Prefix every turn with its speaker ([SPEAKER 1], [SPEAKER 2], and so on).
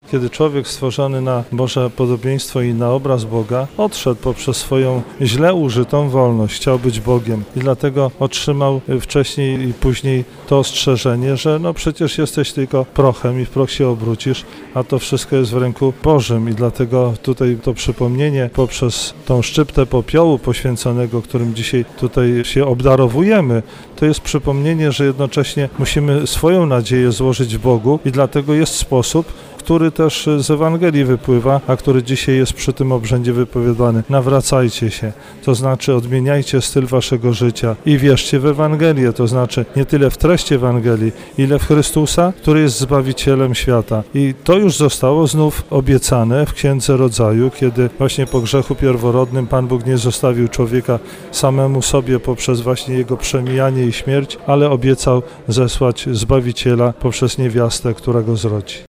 [SPEAKER 1] kiedy człowiek stworzony na Boże podobieństwo i na obraz Boga odszedł poprzez swoją źle użytą wolność, chciał być Bogiem i dlatego otrzymał wcześniej i później to ostrzeżenie, że no przecież jesteś tylko prochem i w proch się obrócisz, a to wszystko jest w ręku Bożym i dlatego tutaj to przypomnienie poprzez tą szczyptę popiołu poświęconego, którym dzisiaj tutaj się obdarowujemy, to jest przypomnienie, że jednocześnie musimy swoją nadzieję złożyć w Bogu i dlatego jest sposób, który też z Ewangelii wypływa, a który dzisiaj jest przy tym obrzędzie wypowiadany. Nawracajcie się, to znaczy odmieniajcie styl waszego życia i wierzcie w Ewangelię, to znaczy nie tyle w treść Ewangelii, ile w Chrystusa, który jest Zbawicielem świata. I to już zostało znów obiecane w Księdze Rodzaju, kiedy właśnie po grzechu pierworodnym Pan Bóg nie zostawił człowieka samemu sobie poprzez właśnie jego przemijanie i śmierć, ale obiecał zesłać Zbawiciela poprzez niewiastę, która go zrodzi.